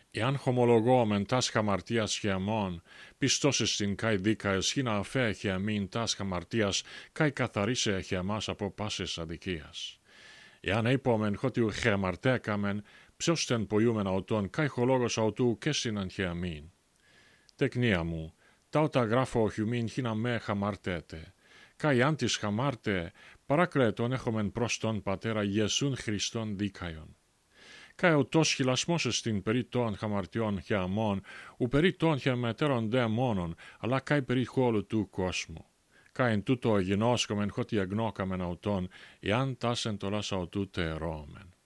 Εάν χομολογόμεν τας χαμαρτίας χαιμών, πιστός εστιν καί δίκαιος χίνα αφέ χαιμήν τας χαμαρτίας καί καθαρίσε χαιμάς από πάσης αδικίας. Εάν είπομεν χωτιου χαμαρτέκαμεν, ψώστεν ποιούμεν αυτόν καί χολόγος αυτού κέστηναν χαιμήν. Τεκνία μου, ταότα γράφω χιουμήν χίνα με χαμαρτέτε. Καί αντις χαμάρτε, παράκλετον έχομεν προς τον Πατέρα Ιεσούν Χριστόν δίκαιον. Καί αυτός χιλασμός εστιν περί των χαμαρτιών χαιμών, ου περί των χαιμετέρων δε μόνον, αλλά καί περί χόλου του κόσμου. Καί εν τούτο γινώσκομεν χωτι εγνώκαμεν αυτόν, εάν τας εντολάς αυτού τερώμεν.